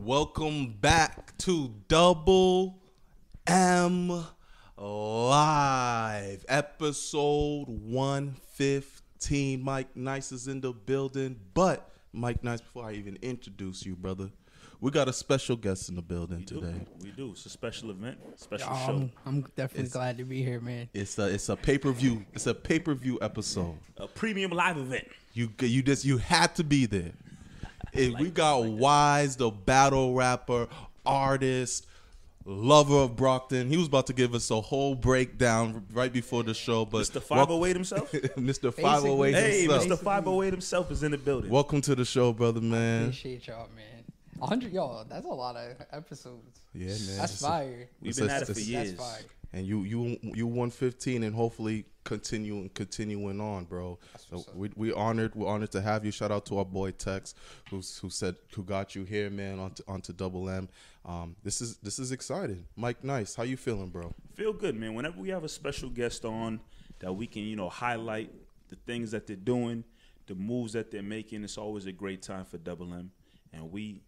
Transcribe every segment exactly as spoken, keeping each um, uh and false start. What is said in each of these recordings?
Welcome back to Double M Live, episode one fifteen. Mike Nice is in the building, but Mike Nice, before I even introduce you, brother, we got a special guest in the building we today. Do. We do. It's a special event, special Oh, show. I'm, I'm definitely It's- glad to be here, man. It's a it's a pay per view. It's a pay per view episode. A premium live event. You you just you had to be there. It, we got Wise, the battle rapper, artist, lover of Brockton. He was about to give us a whole breakdown right before the show, but Mister five oh eight himself. Mister five oh eight Hey, himself. Mister five oh eight himself is in the building. Welcome to the show, brother, man. Appreciate y'all, man. one hundred, yo, that's a lot of episodes. Yeah, man. That's It's a- fire. We've it's been a- at it for it's- years. That's fire. And you you you one fifteen and hopefully continuing continuing on, bro. So what's up. we we honored we're honored to have you. Shout out to our boy Tex, who's who said who got you here, man, onto onto Double M. Um, this is this is exciting. Mike Nice, how you feeling, bro? Feel good, man. Whenever we have a special guest on that we can, you know, highlight the things that they're doing, the moves that they're making, it's always a great time for Double M. And we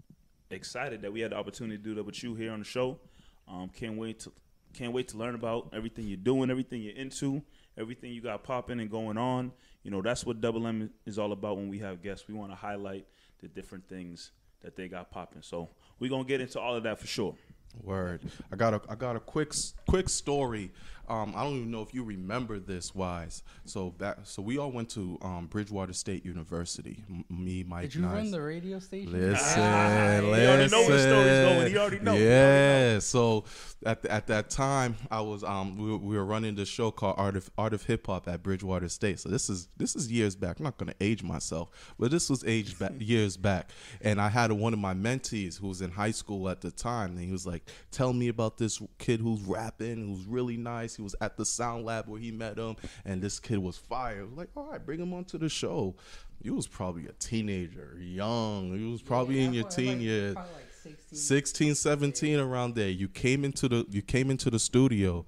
excited that we had the opportunity to do that with you here on the show. Um, can't wait to can't wait to learn about everything you're doing, everything you're into, everything you got popping and going on. You know, that's what Double M is all about when we have guests. We want to highlight the different things that they got popping. So we're gonna get into all of that for sure. Word. I got a I got a quick quick story. Um, I don't even know if you remember this, Wise. So back, so we all went to um, Bridgewater State University. M- me, Mike Did you Nice. run the radio station? Listen, Ah, listen. he already know where the story's going. He already know. He Yeah. already know. So at the, at that time, I was um we were, we were running this show called Art of Art of Hip Hop at Bridgewater State. So this is this is years back. I'm not gonna age myself, but this was aged back years back. And I had one of my mentees who was in high school at the time, and he was like, "Tell me about this kid who's rapping, who's really nice. He was at the Sound Lab where he met him, and this kid was fire." I was like, "All right, bring him onto the show." You was probably a teenager, young. You was probably in your teen years. sixteen, seventeen, around there. You came into the you came into the studio,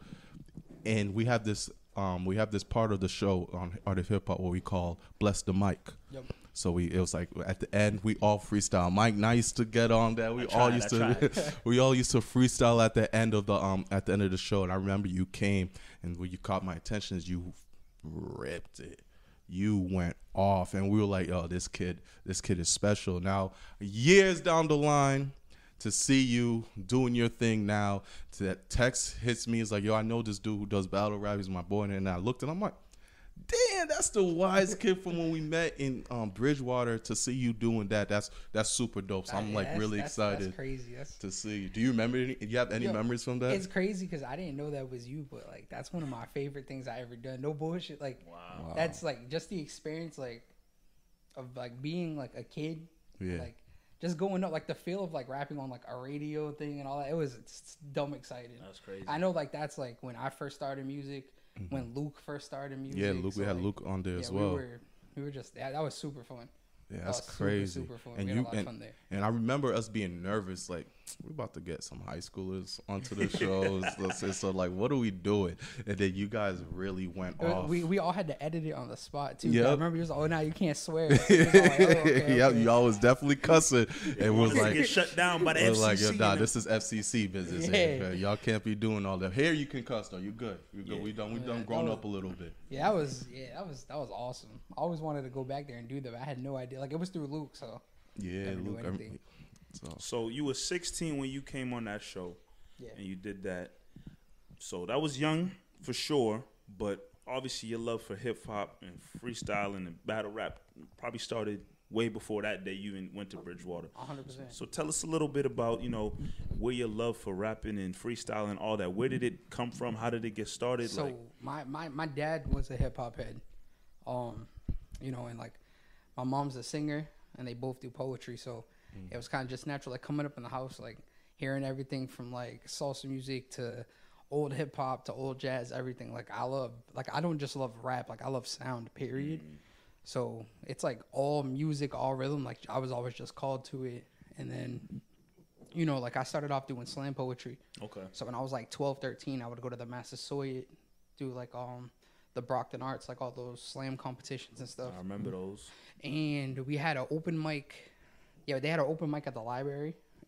and we have this um we have this part of the show on Art of Hip Hop what we call Bless the Mic. Yep. So we it was like at the end we all freestyle. Mike Nice to get on that. We I all tried, used I to we all used to freestyle at the end of the um at the end of the show. And I remember you came, and what you caught my attention is you ripped it. You went off, and we were like, "Oh, this kid, this kid is special." Now, years down the line, to see you doing your thing now, to that text hits me, is like, "Yo, I know this dude who does battle rap. He's my boy." And I looked, and I'm like, "Damn, that's the Wise kid from when we met in um, Bridgewater." To see you doing that, that's that's super dope. So I'm like That's- really that's- excited That's crazy. That's, to see you. Do you remember? Any, do you have any Yo, memories from that? it's crazy because I didn't know that was you, but like that's one of my favorite things I ever done. No bullshit. Like Wow. that's like just the experience, like of like being like a kid. Yeah. Like just going up, like the feel of like rapping on like a radio thing and all that. It was it's dumb exciting. That's crazy. I know like that's like when I first started music, when Luke first started music. Yeah, Luke. we so, had like, Luke on there yeah, as well. We were, we were just yeah, that was super fun. Yeah, That that's was super, crazy. super fun. And We had you a lot of and, fun there. and I remember us being nervous, like we're about to get some high schoolers onto the shows. so, so like, what are we doing? And then you guys really went Uh, off. We we all had to edit it on the spot too. Yep. I remember you was like, "Oh, now you can't swear." So it was all like, oh, okay, yeah, okay. y'all was definitely cussing. It was Wanted to like, get shut down by the it F was C C. like, yo, nah, and this is F C C business. Yeah. Here. Y'all can't be doing all that. Here you can cuss though. You good. You good. Yeah. We done. We Yeah, done that grown was- up a little bit. Yeah, that was yeah, that was that was awesome. I always wanted to go back there and do that. But I had no idea. Like it was through Luke, so Yeah, Never knew Luke. anything. every- so So you were sixteen when you came on that show, yeah. and you did that. So that was young for sure, but obviously your love for hip hop and freestyling and battle rap probably started way before that day you even went to Bridgewater. one hundred percent. So tell us a little bit about, you know, where your love for rapping and freestyling, all that. Where did it come from? How did it get started? So like, my, my my dad was a hip hop head, um, you know, and like my mom's a singer, and they both do poetry. So it was kind of just natural, like coming up in the house, like hearing everything from like salsa music to old hip hop to old jazz, everything. Like I love, like I don't just love rap, like I love sound. Period. So it's like all music, all rhythm. Like I was always just called to it, and then, you know, like I started off doing slam poetry. okay. So when I was like twelve, thirteen, I would go to the Massasoit, do like um the Brockton Arts, like all those slam competitions and stuff. I remember those. And we had an open mic. Yeah, they had an open mic at the library,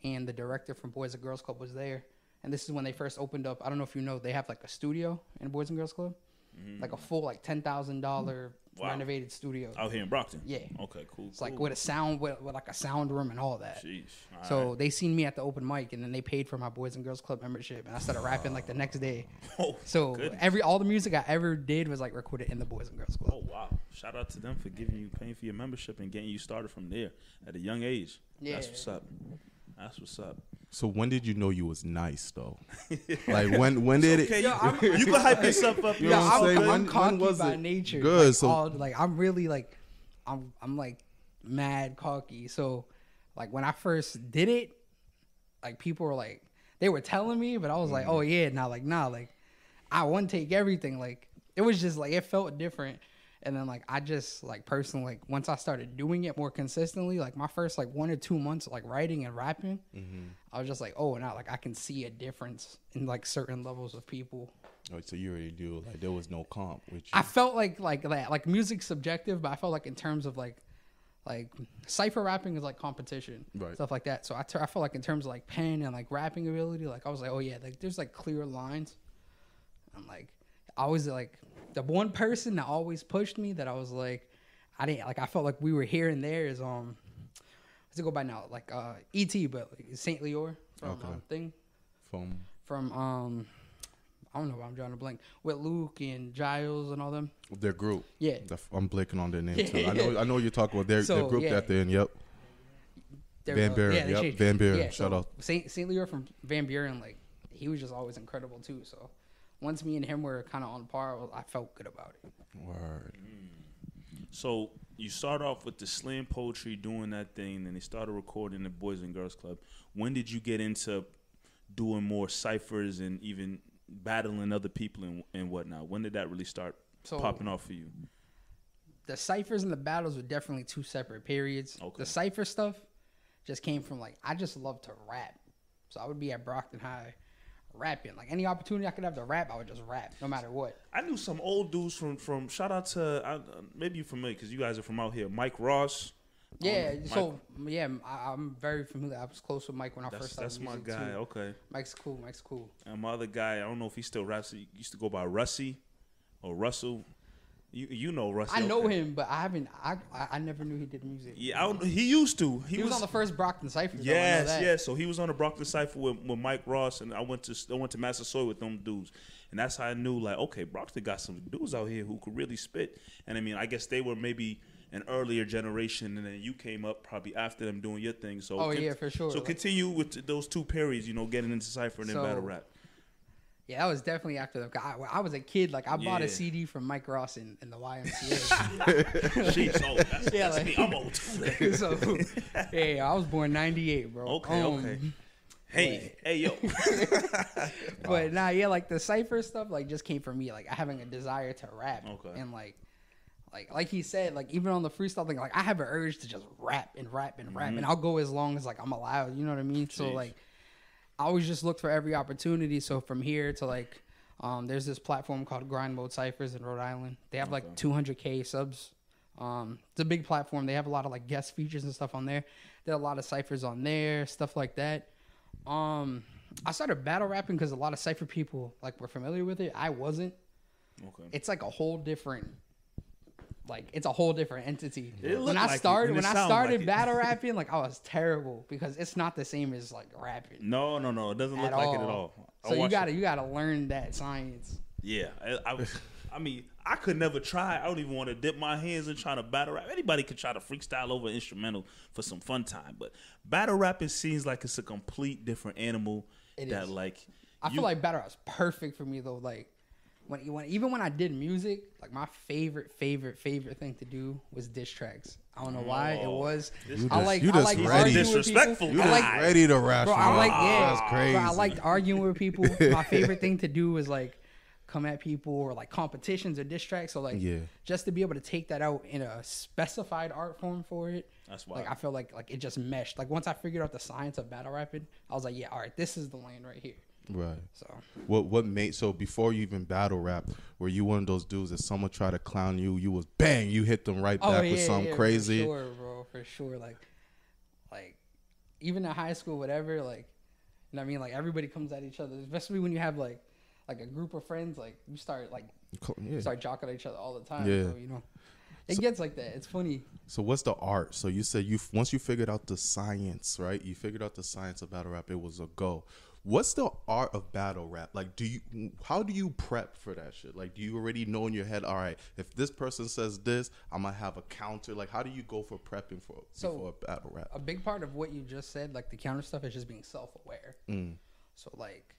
and the director from Boys and Girls Club was there. And this is when they first opened up. I don't know if you know, they have like a studio in Boys and Girls Club, mm-hmm. like a full like ten thousand dollar wow. renovated studio out here in Brockton. Yeah. Okay, cool. It's cool. like with a sound, with, with like a sound room and all that. Jeez. All so right. they seen me at the open mic, and then they paid for my Boys and Girls Club membership, and I started rapping like the next day. Oh, so goodness. every all the music I ever did was like recorded in the Boys and Girls Club. Oh wow! Shout out to them for giving you, paying for your membership and getting you started from there at a young age. Yeah. That's what's up. That's what's up. So when did you know you was nice though? Like when when did okay, it? Yo, I'm- you can hype yourself up. You Yeah, know what I'm I'm, saying? I'm When- when cocky was by it nature. good? Like, So- all, like I'm really like, I'm I'm like mad cocky. So, like when I first did it, like people were like, they were telling me, but I was like, oh yeah, nah, like nah, like I wouldn't take everything. Like it was just like it felt different. And then like I just like personally, like once I started doing it more consistently, like my first like one or two months like writing and rapping, Mm-hmm. I was just like, oh, now like I can see a difference in like certain levels of people. Oh, so you already knew like there was no comp, which I felt like like that like music's subjective, but I felt like in terms of like like cipher rapping is like competition, Right. stuff like that. So I, ter- I felt like in terms of like pen and like rapping ability, like I was like, oh yeah, like there's like clear lines. I'm like, I was like the one person that always pushed me that I was like, I didn't like I felt like we were here and there is um, what's it go by now? Like uh, E T, but like Saint Leor from Okay. um, thing from from um. I don't know why I'm drawing a blank with Luke and Giles and all them. their group. Yeah. The- I'm blanking on their name too. I know I know you're talking about their, So, their group yeah. that they're in. Yep. They're, Van uh, Buren, yeah, they yep, changed Van it. Buren, Yeah, shout so out. Saint Saint Leor from Van Buren, like he was just always incredible too. So once me and him were kind of on par, I felt good about it. Word. So you start off with the slam poetry, doing that thing, and they started recording the Boys and Girls Club. When did you get into doing more ciphers and even battling other people and, and whatnot? When did that really start So popping off for you? the ciphers and the battles were definitely two separate periods. Okay. The cipher stuff just came from like I just love to rap, so I would be at Brockton High rapping. Like any opportunity I could have to rap, I would just rap no matter what. I knew some old dudes from from. Shout out to uh, maybe you're familiar because you guys are from out here. Mike Ross. Yeah, Um, so yeah, I, I'm very familiar. I was close with Mike when I That's first started that's my music, guy. too. Okay. Mike's cool. Mike's cool. And my other guy, I don't know if he still raps. He used to go by Russie or Russell. You you know Russie. I know okay. him, but I haven't. I I, I never knew he did music. Yeah, I don't, he used to. He, He, was, was on the first Brockton Cypher. Yes, yes. So he was on the Brockton Cypher with, with Mike Ross, and I went to I went to Massasoit with them dudes, and that's how I knew like, okay, Brockton got some dudes out here who could really spit. And I mean, I guess they were maybe an earlier generation, and then you came up probably after them doing your thing. So Oh, yeah, for sure. So Like- continue with those two periods, you know, getting into cipher and then So- battle rap. Yeah, that was definitely after them. I, I was a kid. Like I bought Yeah. a C D from Mike Ross in, in the Y M C Jeez, oh, that's, Yeah, that's like- me. I'm old. A. So yeah, I was born ninety-eight, bro. Okay, Um, okay. Hey, hey, yo. But nah, yeah, like the cipher stuff, like just came from me, like having a desire to rap. Okay. And like, like, like he said, like even on the freestyle thing, like I have an urge to just rap and rap and rap, and I'll go as long as like I'm allowed. You know what I mean? So Jeez. like, I always just look for every opportunity. So from here to like, um, there's this platform called Grind Mode Ciphers in Rhode Island. They have like two hundred K subs. Um, it's a big platform. They have a lot of like guest features and stuff on there. There are a lot of ciphers on there, stuff like that. Um, I started battle rapping because a lot of cipher people like were familiar with it. I wasn't. Okay. It's like a whole different, like it's a whole different entity. It When looked I like it, started, and it when I sound started like it. battle rapping, like I was terrible because it's not the same as like rapping No, no, no. It doesn't look at like all. it at all. I So you watched gotta it. you gotta learn that science. Yeah, I, I, I mean, I could never try. I don't even want to dip my hands in trying to battle rap. Anybody could try to freestyle over an instrumental for some fun time, but battle rapping seems like it's a complete different animal. It that is. like I you- feel like battle rap is perfect for me though. Like when, when even when I did music, like my favorite, favorite, favorite thing to do was diss tracks. I don't know why it Oh, was. You I just- like you I just like ready. arguing with people. Disrespectful You I guy. was like, ready to rap. bro, I like yeah. That's crazy. Bro, I liked arguing with people. My favorite thing to do was like come at people or like competitions or diss tracks. So like Yeah. just to be able to take that out in a specified art form for it. That's Like wild. I feel like like it just meshed. Like once I figured out the science of battle rapping, I was like, yeah, all right, this is the lane right here. Right. So What what made so before you even battle rap, were you one of those dudes that someone tried to clown you, you was bang, you hit them right back with something Oh, for crazy? sure, bro, for sure. Like, like even in high school, whatever, like, you know what I mean? Like, everybody comes at each other, especially when you have, like, like a group of friends, like, you start, like, Yeah. start jocking at each other all the time. Yeah. So, you know, it So- gets like that. It's funny. So what's the art? So you said you once you figured out the science, right? You figured out the science of battle rap. It was a go. What's the art of battle rap? Like, do you? How do you prep for that shit? Like, do you already know in your head? All right, if this person says this, I'm gonna have a counter. Like, how do you go for prepping for So, before a battle rap? A big part of what you just said, like the counter stuff, is just being self-aware. Mm. So, like,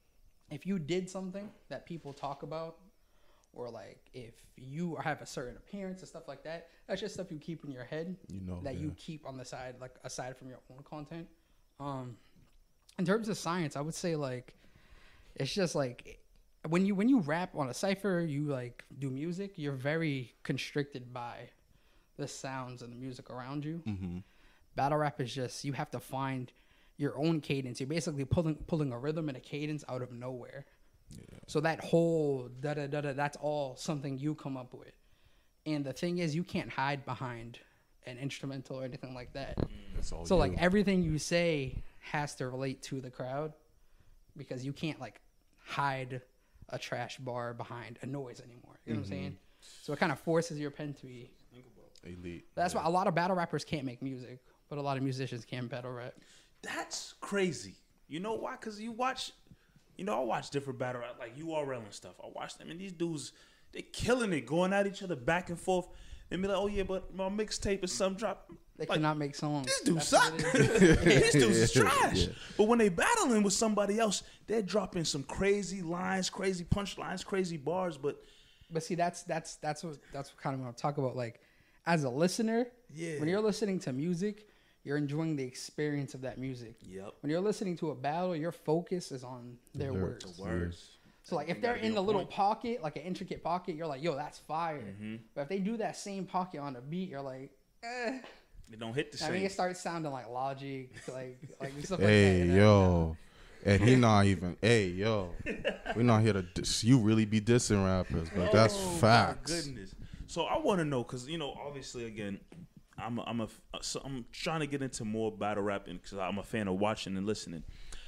if you did something that people talk about, or like if you have a certain appearance and stuff like that, that's just stuff you keep in your head. You know that yeah. you keep on the side, like aside from your own content. Um, in terms of science, I would say like it's just like when you when you rap on a cipher, you like do music, you're very constricted by the sounds and the music around you. Mm-hmm. Battle rap is just you have to find your own cadence. You're basically pulling pulling a rhythm and a cadence out of nowhere. Yeah. So that whole da da da da, that's all something you come up with. And the thing is, you can't hide behind an instrumental or anything like that. That's all So you. like everything you say has to relate to the crowd, because you can't like hide a trash bar behind a noise anymore. You know Mm-hmm. what I'm saying? So it kind of forces your pen to be. elite. That's yeah. why a lot of battle rappers can't make music, but a lot of musicians can battle rap. That's crazy. You know why? Because you watch, you know, I watch different battle rap, like U R L and stuff. I watch them, and these dudes, they killing it, going at each other back and forth. And be like, oh yeah, but my mixtape is some drop. They like, cannot make songs. These dudes That's suck. what it is. These dudes is trash. Yeah. But when they battling with somebody else, they're dropping some crazy lines, crazy punchlines, crazy bars. But But see, that's that's that's what that's what kind of what I'm talking about. Like, as a listener, Yeah. when you're listening to music, you're enjoying the experience of that music. Yep. When you're listening to a battle, your focus is on their lyrics. words. the words. So like, if You they're gotta be in the on little point. pocket, like an intricate pocket, you're like, yo, that's fire. Mm-hmm. But if they do that same pocket on a beat, you're like, eh. They don't hit the I same. mean, it starts sounding like Logic, like like stuff like that. Hey you know? yo, and he not even. Hey yo, we're not here to. Diss. You really be dissing rappers, but that's Oh, facts. My goodness. So I want to know, because you know, obviously, again, I'm a, I'm a so I'm trying to get into more battle rapping because I'm a fan of watching and listening.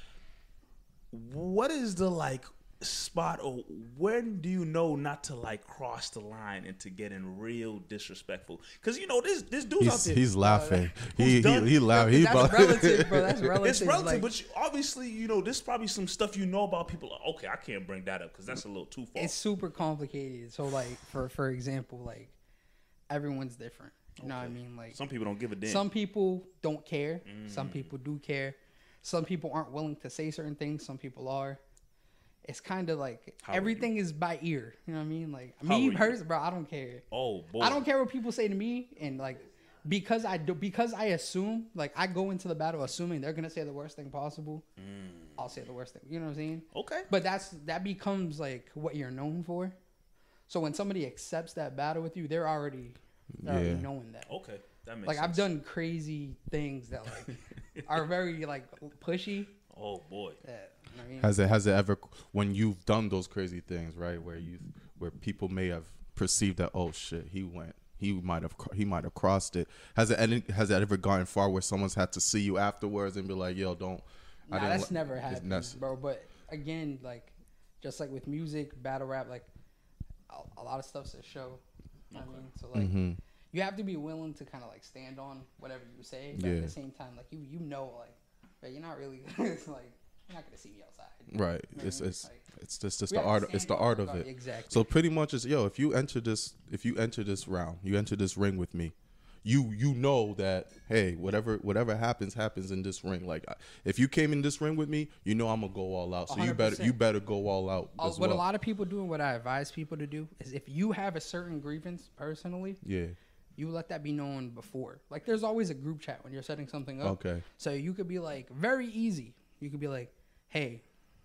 What is the like spot, or when do you know not to like cross the line into getting real disrespectful? Because you know this this dude's out He's there. he's laughing. who's he, he done- he laugh. He That's about- relative, bro. That's relative. It's relative, like, but you, obviously, you know, there's probably some stuff you know about people. Like, okay, I can't bring that up because that's a little too far. it's super complicated. So like, for for example, like everyone's different. You know what I mean? Like Some people don't give a damn. some people don't care. Mm. Some people do care. Some people aren't willing to say certain things. Some people are. It's kind of like How are everything is by ear. You know what I mean? Like How me are you? personally, bro, I don't care. oh boy, I don't care what people say to me, and like because I do because I assume, like I go into the battle assuming they're gonna say the worst thing possible. Mm. I'll say the worst thing. You know what I'm saying? Okay. But that's that becomes like what you're known for. So when somebody accepts that battle with you, they're already they're already Yeah. knowing that. Okay, that makes Like sense. I've done crazy things that like are very like pushy. Oh boy. That, I mean, Has it has it ever when you've done those crazy things, right? Where you where people may have perceived that, oh shit, he went, he might have he might have crossed it. Has it any, has it ever gotten far where someone's had to see you afterwards and be like, yo, don't. nah, didn't that's li- never it's happened, nec- bro. But again, like just like with music, battle rap, like a, a lot of stuff's a show. You know what I mean, so like Mhm. you have to be willing to kind of like stand on whatever you say, but Yeah. at the same time, like you you know, like, but you're not really it's like you're not gonna see me outside. Right. You know It's what I mean? it's Like, it's just it's we the have to art. It's stand the on art our of guard. it. Exactly. So pretty much it's yo. If you enter this, if you enter this round, you enter this ring with me. You you know that hey, whatever whatever happens happens in this ring. Like I- if you came in this ring with me, you know I'm gonna go all out. So you better you one hundred percent. better go all out. Uh, as what well. a lot of people do and what I advise people to do is if you have a certain grievance personally, Yeah. you let that be known before. Like there's always a group chat when you're setting something up. Okay. So you could be like very easy. You could be like, hey,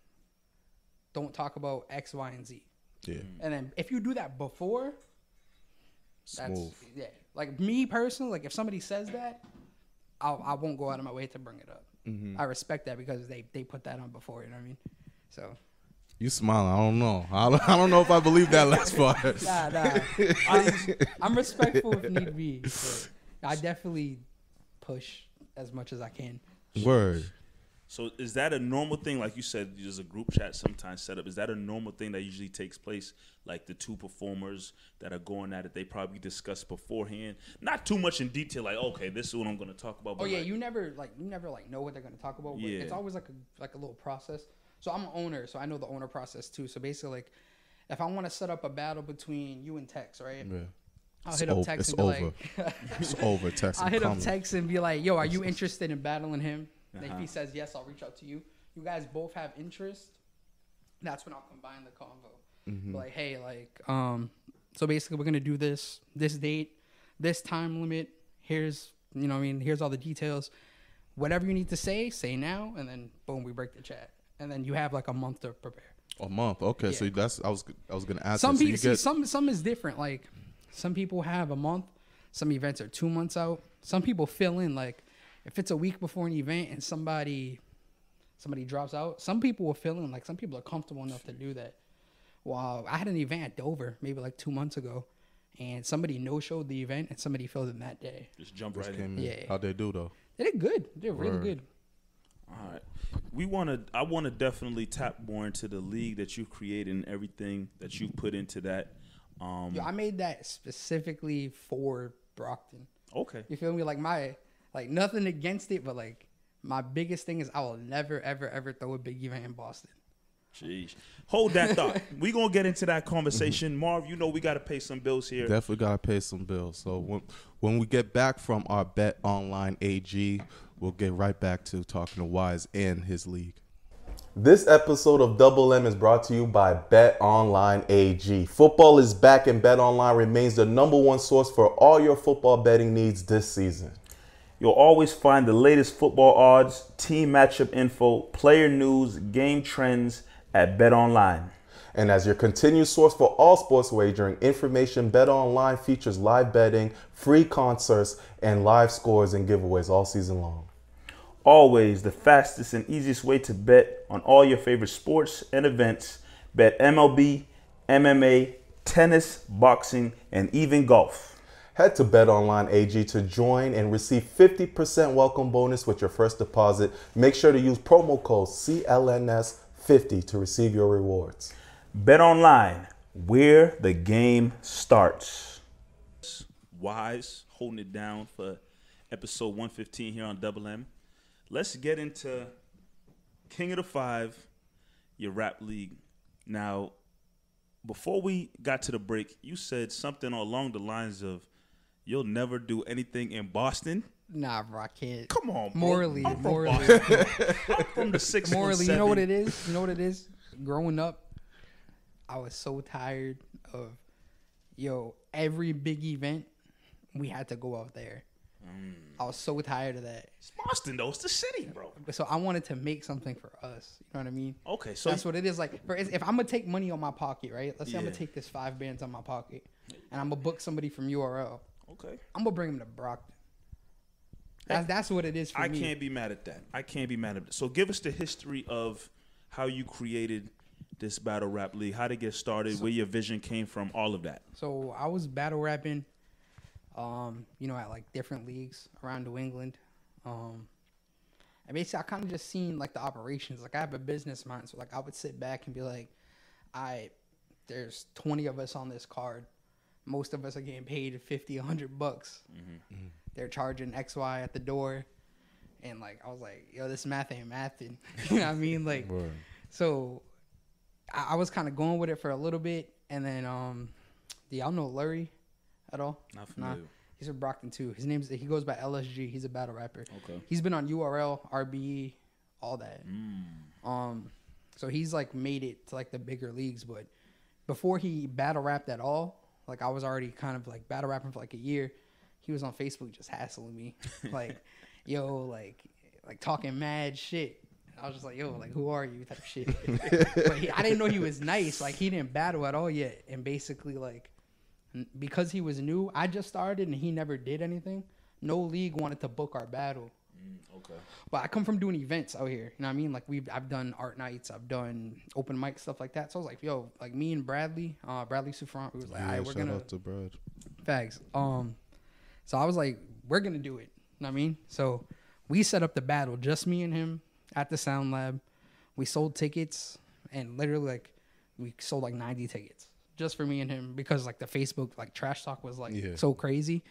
don't talk about X, Y, and Z. Yeah. And then if you do that before, that's Smooth. yeah. Like me personally, like if somebody says that, I'll, I won't go out of my way to bring it up. Mm-hmm. I respect that because they they put that on before. You know what I mean? So You smiling? I don't know. I don't, I don't know if I believe that last part. nah, nah. I'm, I'm respectful if need be. But I definitely push as much as I can. Word. So is that a normal thing? Like you said, there's a group chat sometimes set up. Is that a normal thing that usually takes place? Like the two performers that are going at it, they probably discuss beforehand. Not too much in detail, like, okay, this is what I'm going to talk about. Oh But yeah, like, you never like you never like know what they're gonna talk about. But Yeah. it's always like a like a little process. So I'm an owner, so I know the owner process too. So basically, like, if I want to set up a battle between you and Tex, right? Yeah. I'll It's hit up over. Tex It's and be over. like, It's over. Text I'll him hit up coming. Tex and be like, yo, are you interested in battling him? And if Uh-huh. he says yes, I'll reach out to you. You guys both have interest. That's when I'll combine the convo. Mm-hmm. Be like, hey, like, um, so basically we're gonna do this, this date, this time limit. Here's, you know, what I mean, here's all the details. Whatever you need to say, say now, and then boom, we break the chat, and then you have like a month to prepare. A month. Okay, so Yeah. that's I was I was gonna ask. Some that. So people you see get, some some is different. Like some people have a month. Some events are two months out. Some people fill in like if it's a week before an event and somebody somebody drops out. Some people will fill in. Like some people are comfortable enough to do that. Well, I had an event at Dover maybe like two months ago, and somebody no showed the event and somebody filled in that day. just jump just right came in. in. Yeah. How'd they do though? They did good. They did really Word. good. All right. We want to, I want to definitely tap more into the league that you've created and everything that you put into that. Um, Yo, I made that specifically for Brockton. okay. You feel me? Like my, like nothing against it, but like my biggest thing is I will never, ever, ever throw a big event in Boston. Jeez. Hold that thought. we going to get into that conversation. Marv, you know we got to pay some bills here. Definitely gotta pay some bills. So when when we get back from our Bet Online A G, we'll get right back to talking to Wise and his league. This episode of Double M is brought to you by Bet Online A G. Football is back and Bet Online remains the number one source for all your football betting needs this season. You'll always find the latest football odds, team matchup info, player news, game trends at BetOnline. And as your continued source for all sports wagering information, BetOnline features live betting, free concerts, and live scores and giveaways all season long. Always the fastest and easiest way to bet on all your favorite sports and events. Bet M L B, M M A, tennis, boxing, and even golf. Head to BetOnline A G to join and receive fifty percent welcome bonus with your first deposit. Make sure to use promo code C L N S fifty to receive your rewards. BetOnline, where the game starts. Wise holding it down for episode one fifteen here on Double M. Let's get into King of the Five, your rap league. Now, before we got to the break, you said something along the lines of, you'll never do anything in Boston. Nah, bro, I can't. Come on, bro. Morally, I'm from morally, Boston. I'm from the six morally. You know what it is? You know what it is? Growing up, I was so tired of, yo, every big event, we had to go out there. Mm. I was so tired of that. It's Boston, though. It's the city, bro. So I wanted to make something for us. You know what I mean? Okay, so That's what it is. Like, for, if I'm gonna take money on my pocket, right? Let's say I'm Yeah. gonna take this five bands on my pocket, and I'm gonna book somebody from U R L. okay. I'm gonna bring them to Brockton. That's that's what it is for I me. can't be mad at that. I can't be mad at that. So give us the history of how you created this battle rap league, how to get started, where your vision came from, all of that. So I was battle rapping, um, you know, at like different leagues around New England. Um, and basically, I kind of just seen like the operations. Like I have a business mind, so like I would sit back and be like, "I, there's twenty of us on this card. Most of us are getting paid fifty, a hundred bucks. Mm-hmm. They're charging X, Y at the door." And like I was like, "Yo, this math ain't mathing." You know what I mean? Like, Word. so I, I was kind of going with it for a little bit, and then um, do y'all know Lurie at all? Not Nah. familiar. He's from Brockton too. His name's he goes by L S G. He's a battle rapper. Okay. He's been on U R L, R B E, all that. Mm. Um, so he's like made it to like the bigger leagues, but before he battle rapped at all, like I was already kind of like battle rapping for like a year. He was on Facebook just hassling me, like, yo, like, like talking mad shit. I was just like, yo, like, who are you? Type of shit. But he, I didn't know he was nice. Like, he didn't battle at all yet. And basically, like, n- because he was new, I just started and he never did anything. No league wanted to book our battle. Mm, okay. But I come from doing events out here. You know what I mean? Like, we've I've done art nights. I've done open mic stuff like that. So I was like, yo, like, me and Bradley, uh, Bradley Souffrant, we was like, all Yeah, right, we're shout going to. out to Brad. Facts. Um, so I was like, we're gonna do it. You know what I mean? So we set up the battle, just me and him at the Sound Lab. We sold tickets, and literally like we sold like ninety tickets just for me and him because like the Facebook like trash talk was like Yeah. so crazy.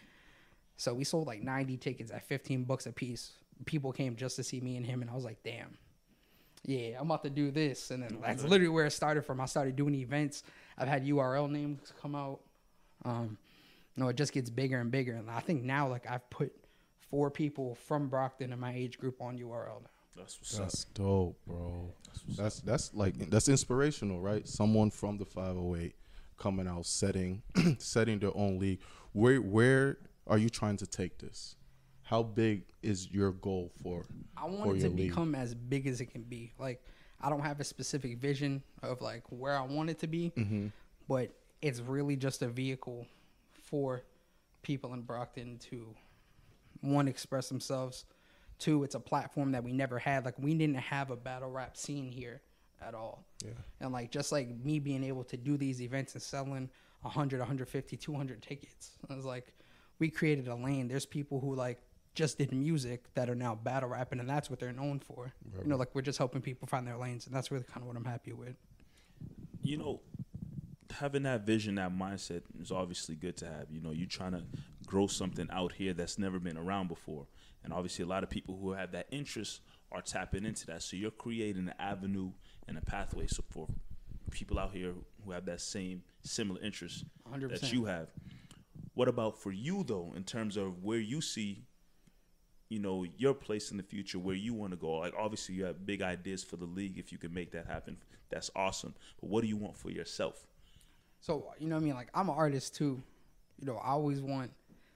So we sold like ninety tickets at fifteen bucks a piece. People came just to see me and him, and I was like, damn. Yeah, I'm about to do this. And then that's literally where it started from. I started doing events. I've had U R L names come out. Um, you know, it just gets bigger and bigger. And I think now, like, I've put four people from Brockton in my age group on U R L now. That's what's That's up. dope, bro. That's that's like that's inspirational, right? Someone from the five oh eight coming out, setting setting their own league. Where where are you trying to take this? How big is your goal for? I want for it your to league? become as big as it can be. Like, I don't have a specific vision of like where I want it to be, Mm-hmm. but it's really just a vehicle for people in Brockton to, one, express themselves. Two, it's a platform that we never had. Like, we didn't have a battle rap scene here at all. Yeah. And like, just like me being able to do these events and selling one hundred, one fifty, two hundred tickets, it was like we created a lane. There's people who like just did music that are now battle rapping, and that's what they're known for. Right. You know, like we're just helping people find their lanes, and that's really kind of what I'm happy with. You know, having that vision, that mindset is obviously good to have. You know, you're trying to grow something out here that's never been around before. And obviously a lot of people who have that interest are tapping into that. So you're creating an avenue and a pathway so for people out here who have that same similar interest one hundred that percent. you have. What about for you, though, in terms of where you see, you know, your place in the future, where you want to go? Like, obviously, you have big ideas for the league. If you can make that happen, that's awesome. But what do you want for yourself? So, you know what I mean? Like, I'm an artist too. You know, I always want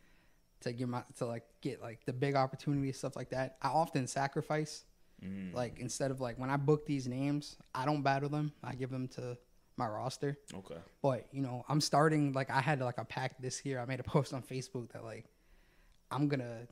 to get my, to like get like the big opportunities, stuff like that. I often sacrifice. Mm. Like, instead of like when I book these names, I don't battle them. I give them to my roster. Okay. But, you know, I'm starting, like, I had like a pact this year. I made a post on Facebook that like, I'm gonna,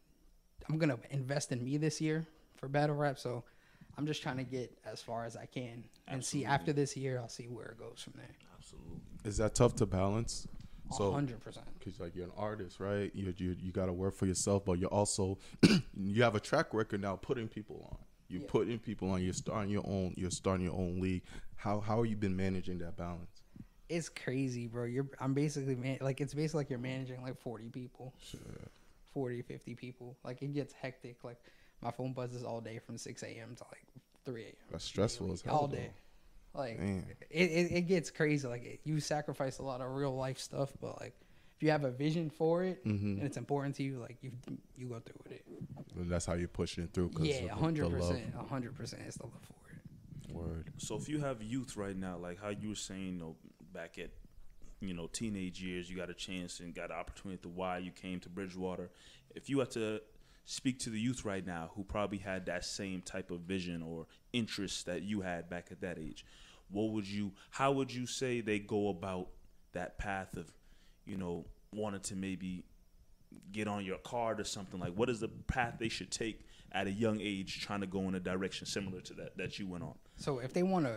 I'm gonna invest in me this year for battle rap. So I'm just trying to get as far as I can and see Absolutely. after this year, I'll see where it goes from there. Absolutely. Is that tough to balance? A So, hundred percent. because like you're an artist, right? You you you got to work for yourself, but you're also you have a track record now putting people on. You're Yeah. putting people on. You're starting your own. You're starting your own league. How how have you been managing that balance? It's crazy, bro. You're I'm basically man, like it's basically like you're managing like forty people, forty, fifty people. Like it gets hectic. Like my phone buzzes all day from six a.m. to like three a.m. That's stressful as hell. all though. day. Like Man. it, it, it gets crazy. Like it, you sacrifice a lot of real life stuff, but like if you have a vision for it Mhm. and it's important to you, like you you go through with it. And that's how you're pushing it through. 'Cause Yeah, of the- hundred the love. percent, hundred percent is the love for it. Word. So if you have youth right now, like how you were saying, you know, back at, you know, teenage years, you got a chance and got an opportunity at the Y, you came to Bridgewater. If you had to speak to the youth right now who probably had that same type of vision or interest that you had back at that age, what would you, how would you say they go about that path of, you know, wanting to maybe get on your card or something? Like, what is the path they should take at a young age trying to go in a direction similar to that that you went on? So if they want to,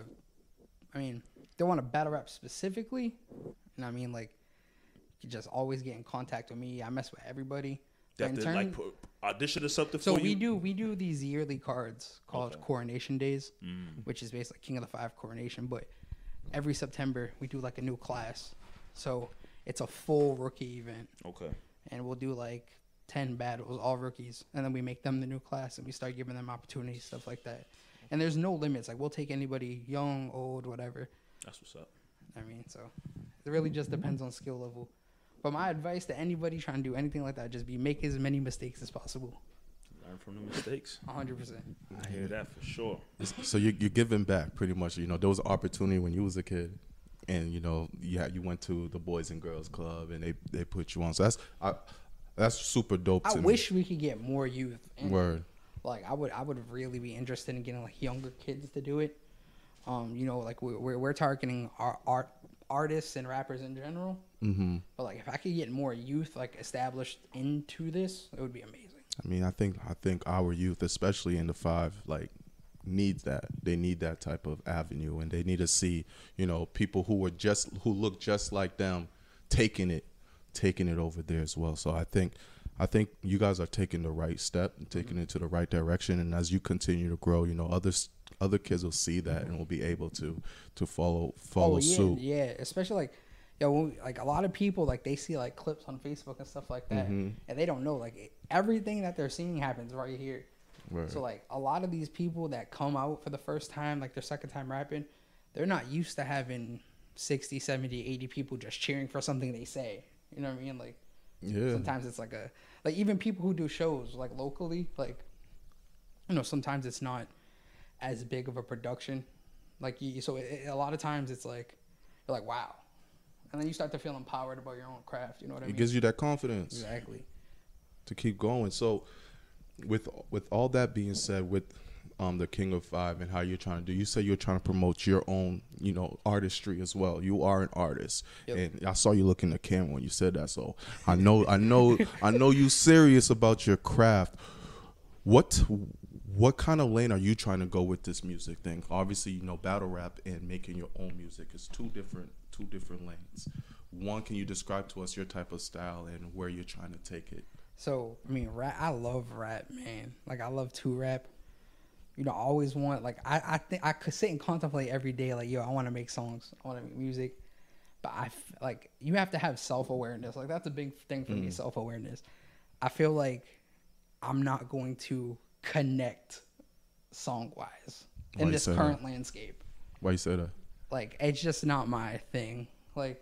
I mean, if they want to battle rap specifically, and I mean, like, you just always get in contact with me. I mess with everybody. They But have in to turn- like put, audition or something so for we you? do we do these yearly cards called Okay. Coronation Days, Mm. which is basically King of the Five coronation. But every September we do like a new class, so it's a full rookie event, Okay. and we'll do like ten battles, all rookies, and then we make them the new class, and we start giving them opportunities, stuff like that. And there's no limits. Like we'll take anybody, young, old, whatever. That's what's up. I mean, so it really just depends on skill level. But my advice to anybody trying to do anything like that, just be make as many mistakes as possible. Learn from the mistakes. one hundred percent. I hear that for sure. So you're, you're giving back pretty much. You know, there was an opportunity when you was a kid, and you know, yeah, you went to the Boys and Girls Club, and they they put you on. So that's I, that's super dope. I to wish we could get more youth. me. in. Word. Like I would, I would really be interested in getting like younger kids to do it. Um, you know, like we're we're, we're targeting our art artists and rappers in general. Mm-hmm. But like if I could get more youth like established into this, it would be amazing. I mean, I think I think our youth, especially in the five, like needs that. They need that type of avenue, and they need to see, you know, people who were just who look just like them, taking it, taking it over there as well. So I think, I think you guys are taking the right step and taking Mm-hmm. it to the right direction. And as you continue to grow, you know, others other kids will see that and will be able to to follow follow oh yeah, suit. yeah. Especially like, yo, when we, like a lot of people like they see like clips on Facebook and stuff like that, Mhm. and they don't know like everything that they're seeing happens right here. Right. So like a lot of these people that come out for the first time, like their second time rapping, they're not used to having sixty, seventy, eighty people just cheering for something they say. You know what I mean? Like Yeah. sometimes it's like a like even people who do shows like locally, like you know, sometimes it's not as big of a production. Like you, so it, it- a lot of times it's like you're like wow, and then you start to feel empowered about your own craft. You know what I It mean? gives you that confidence Exactly. to keep going. So, with with all that being said, with um the King of Five and how you're trying to do, you say you're trying to promote your own, you know, artistry as well. You are an artist, Yep. and I saw you look in the camera when you said that. So I know, I know, I know you serious about your craft. What what kind of lane are you trying to go with this music thing? Obviously, you know, battle rap and making your own music is two different two different lanes. One, can you describe to us your type of style and where you're trying to take it? So I mean, rap. I love rap, man. Like I love to rap. You know, I always want like I I think I could sit and contemplate every day. Like yo, I want to make songs. I want to make music. But I f- like you have to have self awareness. Like that's a big thing for me. Self awareness. I feel like I'm not going to connect song wise Why in you this say that? current landscape. Why you say that? Like it's just not my thing. Like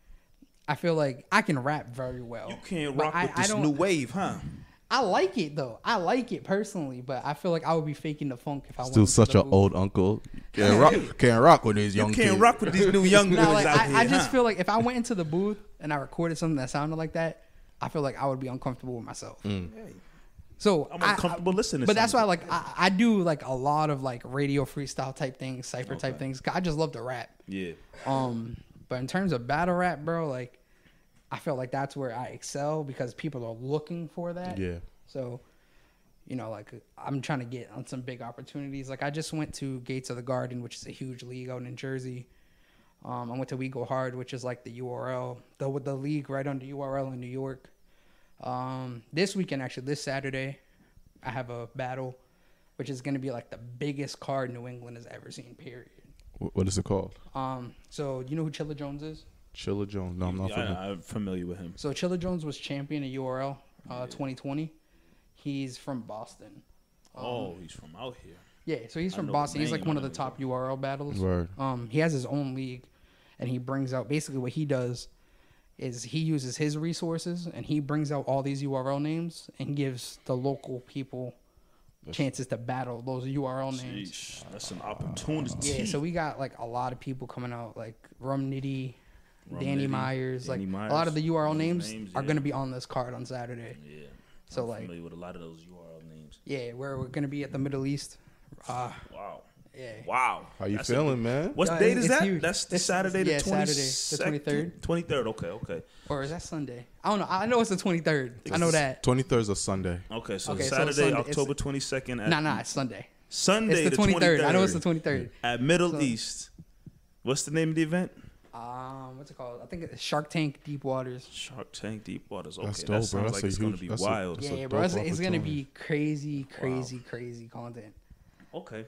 I feel like I can rap very well. You can't but rock I- with I this don't- new wave, huh? I like it though. I like it personally, but I feel like I would be faking the funk if I Still went into such the an booth. old uncle. Can't rock, can't rock with these You young can't kids. rock with these new young boys No, like out I, here, I just huh? feel like if I went into the booth and I recorded something that sounded like that, I feel like I would be uncomfortable with myself. Mm. So I'm I- uncomfortable I, listening to But that's why, something. like, I, I do like a lot of like radio freestyle type things, cipher type Okay. things. 'Cause I just love to rap. Yeah. Um, but in terms of battle rap, bro, like, I feel like that's where I excel because people are looking for that. Yeah. So, you know, like I'm trying to get on some big opportunities. Like I just went to Gates of the Garden, which is a huge league out in Jersey. Um, I went to We Go Hard, which is like the U R L, the with the league right under U R L in New York. Um, this weekend, actually, this Saturday, I have a battle, which is going to be like the biggest card New England has ever seen. Period. Wh- What is it called? Um, so you know who Chilla Jones is? Chilla Jones. No, I'm not Yeah, familiar. I, I'm familiar with him. So Chilla Jones was champion at U R L uh, twenty twenty. He's from Boston. Oh, he's from out here. Yeah, so he's I from know Boston. the He's like name, one I of the know top the- U R L battles. Word. Um, he has his own league, and he brings out basically what he does is he uses his resources and he brings out all these U R L names and gives the local people chances to battle those U R L names. Sheesh, that's an opportunity. Yeah, so we got like a lot of people coming out, like Rum Nitty, Rum Danny Nitty, Myers. Danny like Myers. a lot of the U R L Those names, names, are yeah. going to be on this card on Saturday. Yeah. So I'm like, familiar with a lot of those U R L names. yeah, where we're going to be at the Middle East. Uh, Wow. yeah. Wow. How you That's a feeling, big- man? What Uh, date is it's that? huge. That's the It's- Saturday, the yeah, Saturday, the twenty-second? twenty-third. twenty-third, okay, okay. Or is that Sunday? I don't know. I know it's the twenty-third. I know that. twenty-third is a Sunday. Okay, so Okay, so Saturday, it's Sunday. It's- October twenty-second at Nah, nah, it's Sunday. Sunday, It's the twenty-third. I know it's the twenty-third twenty-third. at Middle So- East. What's the name of the event? Um, what's it called? I think it's Shark Tank Deep Waters. Shark Tank Deep Waters. Okay, That's that dope, bro. sounds That's like a it's gonna huge- be that's a- wild. that's a Yeah, bro. It's, dope it's gonna opportunity. be crazy, crazy, crazy content. Okay.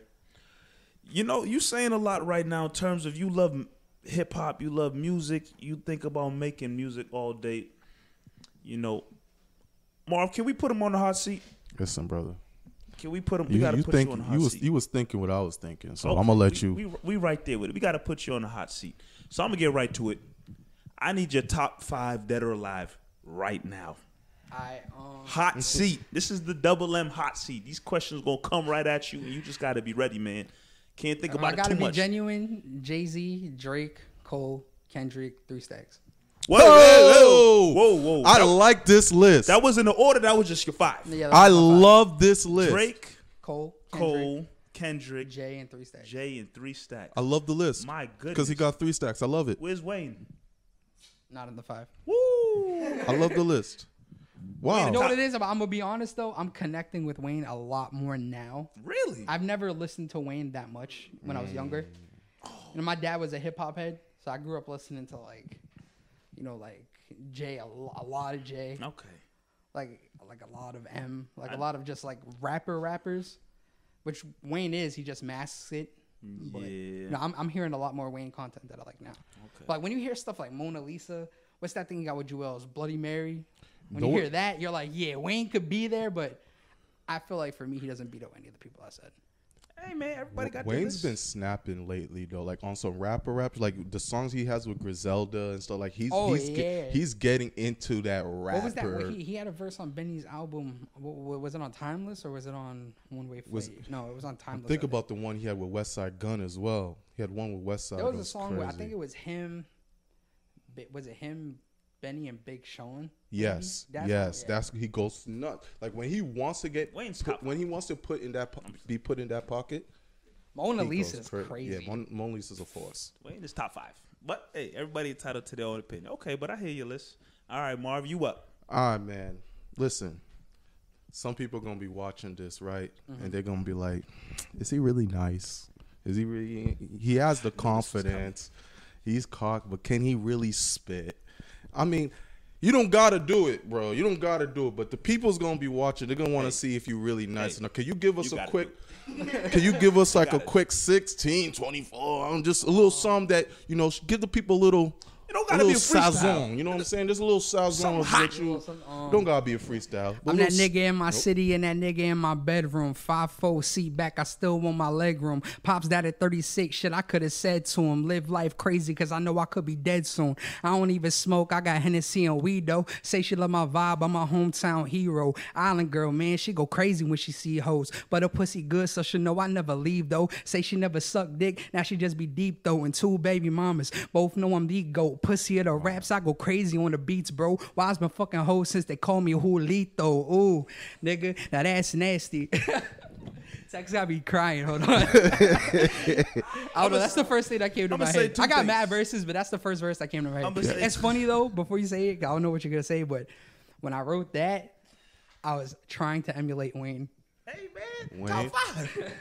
You know, you saying a lot right now in terms of you love hip hop, you love music, you think about making music all day. You know, Marv, can we put him on the hot seat? Listen, brother. Can we put him? We You, gotta you put think you on the you hot was seat. you was thinking what I was thinking, so Okay, I'm gonna let we, you. We, we right there with it. We got to put you on the hot seat. So I'm gonna get right to it. I need your top five dead or alive right now. I um. Hot seat. This is the double M hot seat. These questions gonna come right at you, and you just got to be ready, man. Can't think about I it gotta too be much. genuine. Jay Z, Drake, Cole, Kendrick, Three Stacks. Whoa, Whoa! whoa, whoa, whoa! I that, like this list. that was in the order. That was just your five. Yeah, that's I my five. love this list. Drake, Cole, Kendrick, Cole, Kendrick, Jay, and Three Stacks. Jay, and Three Stacks. I love the list. My Because he goodness. got three stacks. I love it. Where's Wayne? Not in the five. Woo! I love the list. Wow. You know what it is? I'm gonna be honest though. I'm connecting with Wayne a lot more now. Really? I've never listened to Wayne that much when I was younger. You know, my dad was a hip hop head, so I grew up listening to like, you know, like Jay, a, lo- a lot of Jay. Okay. like like a lot of M, like a lot of just like rapper rappers, which Wayne is. He just masks it. But, Yeah. no, I'm I'm hearing a lot more Wayne content that I like now. Okay. But like when you hear stuff like Mona Lisa, what's that thing you got with Jewel's Bloody Mary? When No you one- hear that, you're like, yeah, Wayne could be there, but I feel like for me, he doesn't beat out any of the people I said. Hey man, everybody got Wayne's their been snapping lately though, like on some rapper raps, like the songs he has with Griselda and stuff. Like he's Oh, he's, ge- yeah. he's getting into that rapper. What was that? What, he, he had a verse on Benny's album. What, what, was it on Timeless or was it on One Way Was- Flight? No, it was on Timeless. Think I think. about the one he had with West Side Gun as well. He had one with West Side. There was that a song where I crazy. think it was him. Bi- Was it him, Benny, and Big Sean? Yes, That's yes, what- yeah. that's he goes nuts. Like when he wants to get Wayne's put, top when he wants to put in that po- be put in that pocket. Mona he Lisa goes is cra- crazy. Yeah, Mon- Mona Lisa's a force. Wayne is top five. But hey, everybody entitled to their own opinion. Okay, but I hear your list. All right, Marv, you up? All right, man. Listen, some people are gonna be watching this, right? Mm-hmm. And they're gonna be like, "Is he really nice? Is he really? He has the confidence. He's cocked, but can he really spit? I mean." You don't gotta do it, bro. You don't gotta do it. But the people's gonna be watching. They're gonna want to Hey. see if you're really nice Hey. enough. Can you give us You a gotta quick? Can you give us like a gotta- quick sixteen, twenty-four? Um, just a little something that you know. Give the people a little. It don't a gotta little be a freestyle. sazon. You know what I'm saying? There's a little sazon Something of hot. what you. Some, um, Don't gotta be a freestyle. but I'm a that little s- nigga in my city and that nigga in my bedroom. five four seat back, I still want my leg room. Pops died at thirty-six, shit I could have said to him. Live life crazy cause I know I could be dead soon. I don't even smoke, I got Hennessy and weed though. Say she love my vibe, I'm my hometown hero. Island girl, man, she go crazy when she see hoes. But her pussy good so she know I never leave though. Say she never suck dick, now she just be deep though. And two baby mamas, both know I'm the GOAT. Pussy of the raps, I go crazy on the beats, bro. Why has been fucking hoes since they call me Julito? Ooh, nigga, now that's nasty. Tex got me crying. Hold on. I don't know. That's the first thing that came to I'ma my say head. two I got things. mad verses, but that's the first verse that came to my head. I'ma say It's two- funny though. Before you say it, I don't know what you're gonna say, but when I wrote that, I was trying to emulate Wayne. Hey man, Wayne. top five.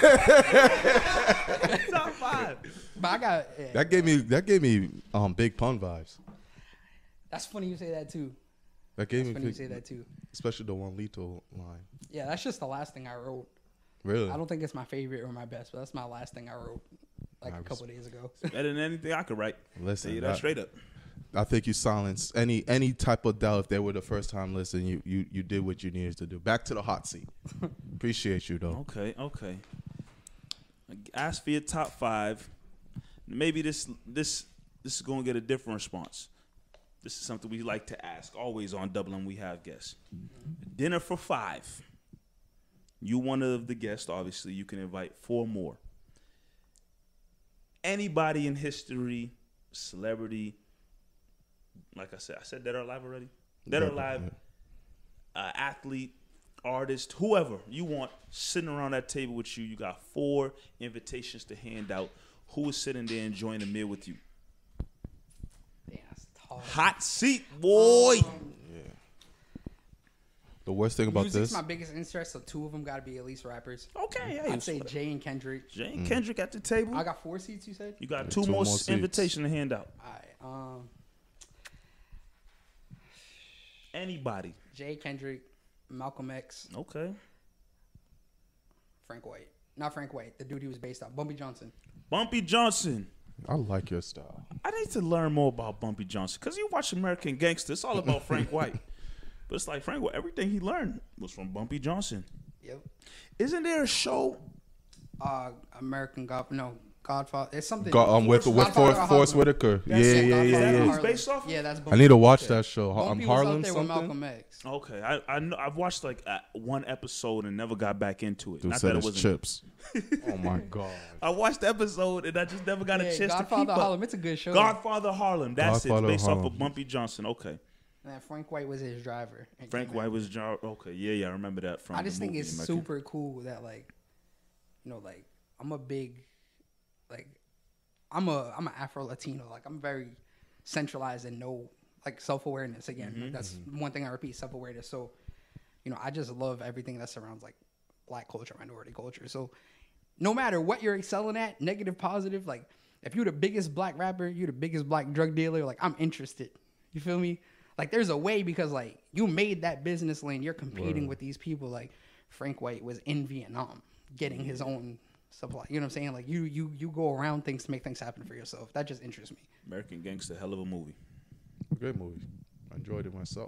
top five. But I got. Yeah, That gave me that gave me um big pun vibes. that's funny you say that too. That gave That's me funny you big- say that too. especially the one Lito line. Yeah, that's just the last thing I wrote. Really? I don't think it's my favorite or my best, but that's my last thing I wrote like I a res- couple days ago. Better than anything I could write. Listen, Tell you that that- straight up. I think you silenced any any type of doubt if they were the first time listening. You you you did what you needed to do. Back to the hot seat. Appreciate you though. Okay, okay. Ask for your top five. Maybe this this this is gonna get a different response. This is something we like to ask always on Dublin. We have guests. Dinner for five. You one of the guests. Obviously, you can invite four more. Anybody in history, celebrity. Like I said, I said dead or alive already. Dead or Yeah, alive. yeah. Uh, athlete, artist, whoever you want sitting around that table with you. You got four invitations to hand out. Who is sitting there enjoying a meal with you? Damn, that's tough. Hot seat, boy. The worst thing about Music's this, my biggest interest, so two of them got to be at least rappers. Okay, hey, I'd say Jay and Kendrick. Jane Kendrick at the table. I got four seats. You said. You got Yeah, two, two more, more s- seats. invitations to hand out. All right. Um, Anybody. Jay, Kendrick, Malcolm X, Okay. Frank White. Not Frank White. The dude he was based off. Bumpy Johnson. Bumpy Johnson. I like your style. I need to learn more about Bumpy Johnson because you watch American Gangster. It's all about Frank White. But it's like Frank White. Everything he learned was from Bumpy Johnson. Yep. Isn't there a show? Uh, American God. No, Godfather. It's something. Go, um, with with Godfather Forrest, of Forrest Harlem. Whitaker. Yeah, That's yeah, it, yeah, Godfather yeah, of Is that yeah. who's Harlem. based off of? Yeah, that's. I Bumpy. need to watch that show. Um, Bumpy was Harlem up there with something. Malcolm X. Okay, I I know I've watched like uh, one episode and never got back into it. Dude Not said that it it's wasn't. chips. Oh my god. I watched the episode and I just never got a Yeah, chance to Godfather keep of up. Harlem. It's a good show. Godfather Harlem. That's Godfather it. Based off Harlem. of Bumpy Johnson. Okay. And Frank White was his driver. And Frank came White in. was Jar. Okay, yeah, yeah, I remember that from. I just the think movie it's American- super cool that like, you know, like I'm a big, like, I'm a I'm an Afro Latino. Like I'm very centralized and know like self awareness. Again, like, that's one thing I repeat: self awareness. So, you know, I just love everything that surrounds like black culture, minority culture. So, no matter what you're excelling at, negative, positive, like if you're the biggest black rapper, you're the biggest black drug dealer. Like I'm interested. You feel me? Like there's a way because like you made that business lane. You're competing Word. with these people. Like Frank White was in Vietnam getting his own supply. You know what I'm saying? Like you you you go around things to make things happen for yourself. That just interests me. American Gangster, hell of a movie. Great movie. I enjoyed it myself.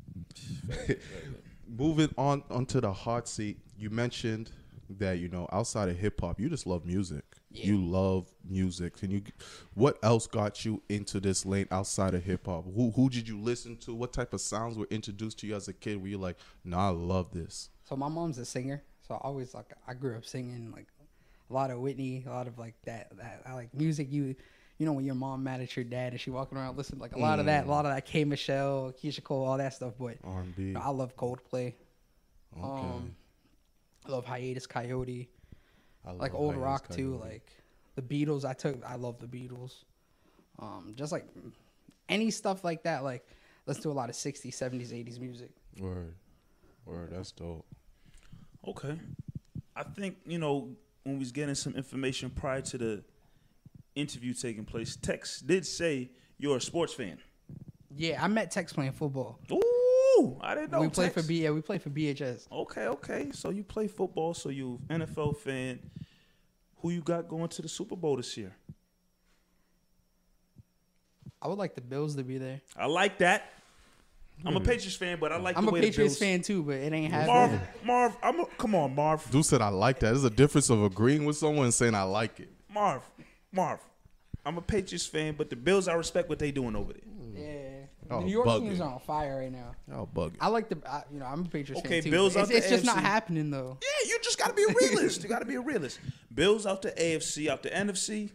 Moving on onto the hot seat, you mentioned that you know outside of hip hop, you just love music. Yeah. You love music. Can you? What else got you into this lane outside of hip hop? Who who did you listen to? What type of sounds were introduced to you as a kid? Where you're like, no, I love this. So my mom's a singer, so I always like I grew up singing like a lot of Whitney, a lot of like that. That I like music. You, you know, when your mom mad at your dad and she walking around listening like a lot of that, a lot of that K Michelle, Keisha Cole, all that stuff. But R and B. you know, I love Coldplay. Okay. Um, I love Hiatus Coyote. I Like love old Hiatus rock too, Coyote. like the Beatles. I took. I love the Beatles. Um, just like any stuff like that. Like let's do a lot of sixties, seventies, eighties music. Word, word. That's dope. Okay. I think, you know, when we was getting some information prior to the interview taking place, Tex did say you're a sports fan. Yeah, I met Tex playing football. Ooh, I didn't know. we played Tex. for B. Yeah, we played for B H S. Okay, okay. So you play football, so you N F L fan. Who you got going to the Super Bowl this year? I would like the Bills to be there. I like that. I'm a Patriots fan, but I like I'm the a way Patriots the Bills. fan too, but it ain't Marv, happening. Marv, I'm a, come on, Marv. Dude said I like that. There's a difference of agreeing with someone and saying I like it. Marv, Marv. I'm a Patriots fan, but the Bills, I respect what they doing over there. Yeah, Oh, the New York bugging. teams are on fire right now. I'll bug it. I like the, I, you know, I'm a Patriots Okay, fan too. Bills but out it's, it's the just A F not C. happening though. Yeah, you just got to be a realist. You got to be a realist. Bills out the A F C, out the N F C.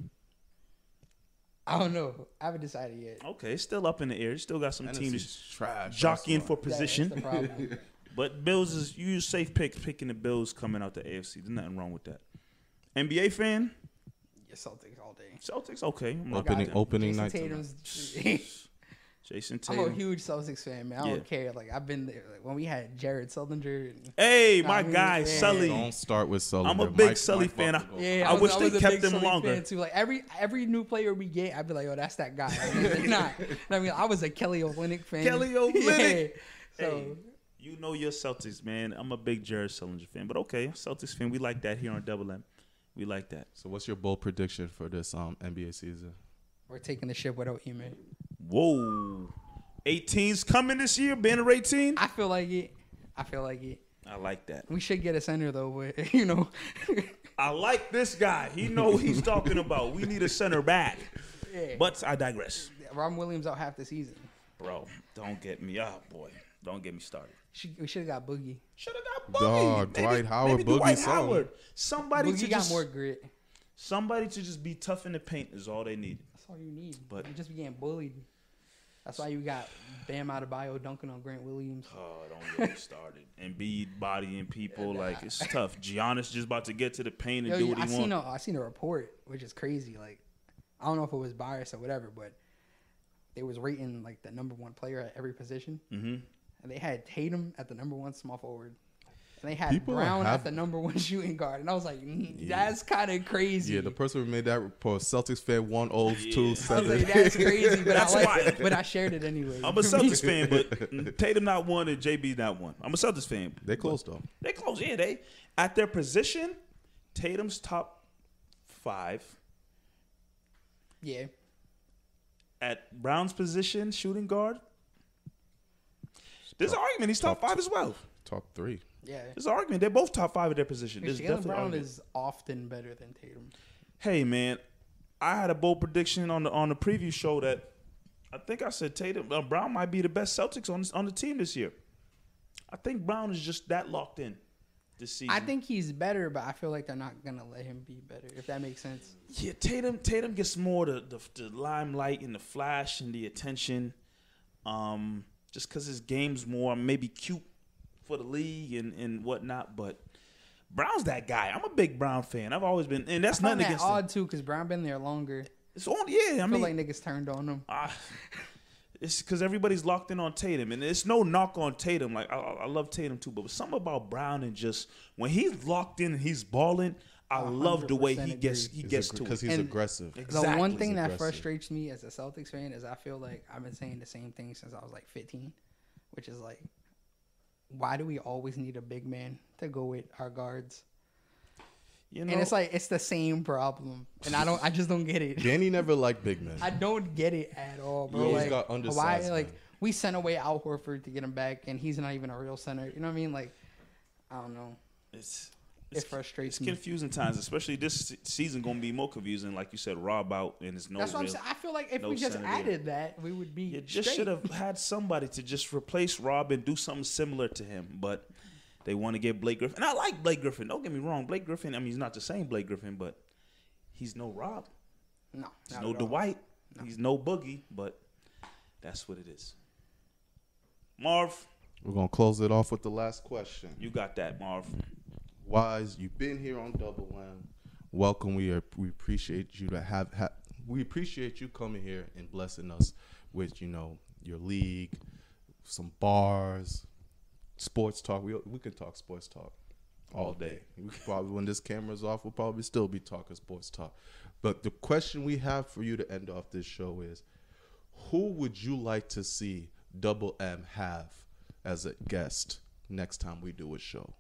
I don't know. I haven't decided yet. Okay, it's still up in the air. You still got some N F C's teams trash. jockeying That's for why. That- position. That's the problem. But Bills is you safe pick picking the Bills coming out the A F C. There's nothing wrong with that. N B A fan, Yeah, Celtics all day. Celtics. Okay, I'm Opening rocking with them. opening Jason night. Tatum's. Jason I'm a Tatum. huge Celtics fan, man. I Yeah. don't care. Like I've been there. Like when we had Jared Sullinger. And, Hey, Nah, my I mean, guy yeah. Sully. Don't start with Sully. I'm a Mike- big Sully Mike fan. Buffalo. yeah, I was- wish they was a kept big them Sully longer. fan, too. Like every every new player we get, I'd be like, oh, that's that guy. I mean, they're not. I mean, I was a Kelly Olynyk fan. Kelly Olynyk. Yeah. So Hey, you know your Celtics, man. I'm a big Jared Sullinger fan, but okay, Celtics fan. We like that here on Double M. We like that. So what's your bold prediction for this um N B A season? we're taking the ship without Ime. Whoa, eighteen's coming this year. Banner eighteen. I feel like it. I feel like it. I like that. We should get a center though, but you know. I like this guy. He know what he's talking about. We need a center back. Yeah. But I digress. Robin Williams out half the season. Bro, don't get me up, boy. Don't get me started. Should, we should have got Boogie. Should have got Boogie. Dog, Maybe- Dwight Howard, maybe Dwight Boogie, something. Howard. Somebody Boogie to got just more grit. somebody to just be tough in the paint is all they need. That's all you need. But- But you just be getting bullied. That's why you got Bam Adebayo dunking on Grant Williams. Oh, don't get me started. Embiid bodying people like it's tough. Giannis just about to get to the paint and Yo, do you- what I he seen wants. a I seen a report which is crazy. Like I don't know if it was biased or whatever, but they was rating like the number one player at every position, Mm-hmm. and they had Tatum at the number one small forward, and they had People Brown have- at the number one shooting guard, and I was like, mm, Yeah. that's kind of crazy. Yeah, the person who made that report, Celtics fan one oh two I was seven. like, that's crazy, but That's I why. like, but I shared it anyway. I'm a Celtics fan, but Tatum not one and J B not one. I'm a Celtics fan. They close though. They close. Yeah, they at their position. Tatum's top five. Yeah, At Brown's position, shooting guard. There's an argument. He's top top five as well. Top three. yeah. There's an argument. They're both top five at their position. There's Jalen definitely an Brown argument. is often better than Tatum. Hey man, I had a bold prediction on the on the preview show that I think I said Tatum uh, Brown might be the best Celtics on on the team this year. I think Brown is just that locked in this season. I think he's better, but I feel like they're not gonna let him be better. If that makes sense. yeah, Tatum Tatum gets more the the, the limelight and the flash and the attention, um, just because his game's more maybe cute for the league and and whatnot. But Brown's that guy. I'm a big Brown fan. I've always been, and that's I find nothing that against him. odd too, because Brown been there longer. It's on, yeah. I I feel mean, like niggas turned on him. Ah, it's because everybody's locked in on Tatum, and it's no knock on Tatum. Like I, I love Tatum too, but something about Brown and just when he's locked in and he's balling, I love the way he one hundred percent gets agree. he He's gets aggr- to because it. he's And aggressive. The Exactly. one thing He's that aggressive. frustrates me as a Celtics fan is I feel like I've been saying the same thing since I was like fifteen, which is like, why do we always need a big man to go with our guards? You know, And it's like it's the same problem, and I don't, I just don't get it. Danny never liked big men. I don't get it at all, bro. You always like, got why? undersized Like men. we sent away Al Horford to get him back, and he's not even a real center. You know what I mean? Like, I don't know. it's It it's, frustrates it's me. confusing times, especially this se- season gonna be more confusing. Like you said, Rob out and it's no That's what I'm real. saying. I feel like if no we just center there. added that, we would be. You just straight. should have had somebody to just replace Rob and do something similar to him, but they want to get Blake Griffin. And I like Blake Griffin. Don't get me wrong, Blake Griffin. I mean, he's not the same Blake Griffin, but he's no Rob. No, He's not no at all. Dwight. He's no Boogie, but that's what it is. Marv, We're gonna close it off with the last question. you got that, Marv. Wise, you've been here on Double M. Welcome. We are we appreciate you to have ha- we appreciate you coming here and blessing us with, you know, your league, some bars, sports talk. We we could talk sports talk all day. We could probably, when this camera's off, we'll probably still be talking sports talk. But the question we have for you to end off this show is, who would you like to see Double M have as a guest next time we do a show?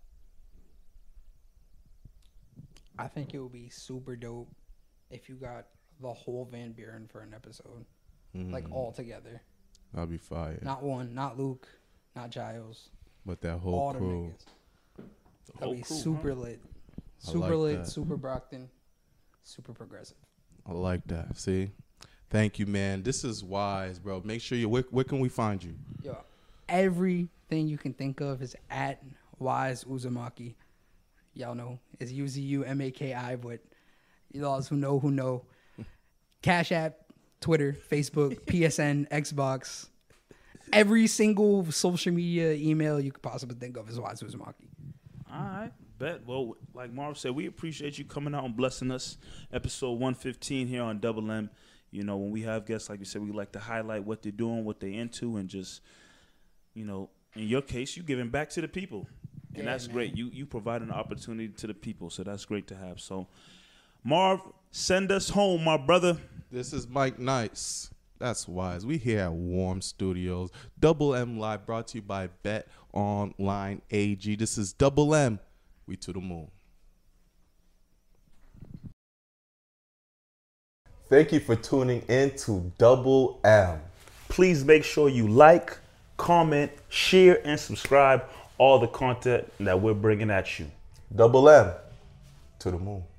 I think it would be super dope if you got the whole Van Buren for an episode, like all together. That'd be fire. Not one, not Luke, not Giles, But that whole all the crew. niggas. That'd whole be crew, super huh? lit, I super like lit, that. super Brockton, super progressive. I like that. See? Thank you, man. This is Wise, bro. Make sure you, where, where can we find you? Yo, everything you can think of is at Wise Uzumaki. Y'all know it's U Z U M A K I, but you all who know who know. Cash App, Twitter, Facebook, P S N, Xbox, every single social media email you could possibly think of is Wise Uzumaki. All right, bet. Well, like Marv said, we appreciate you coming out and blessing us. Episode one fifteen here on Double M. You know, when we have guests, like you said, we like to highlight what they're doing, what they're into, and just, you know, in your case, you giving back to the people. And Yeah, that's man. great. You you provide an opportunity to the people, so that's great to have. So, Marv, send us home, my brother. This is Mike Nice. That's Wise. We here at Warm Studios. Double M Live brought to you by Bet Online A G. This is Double M. We to the moon. Thank you for tuning in to Double M. Please make sure you like, comment, share, and subscribe all the content that we're bringing at you. Double M to the moon.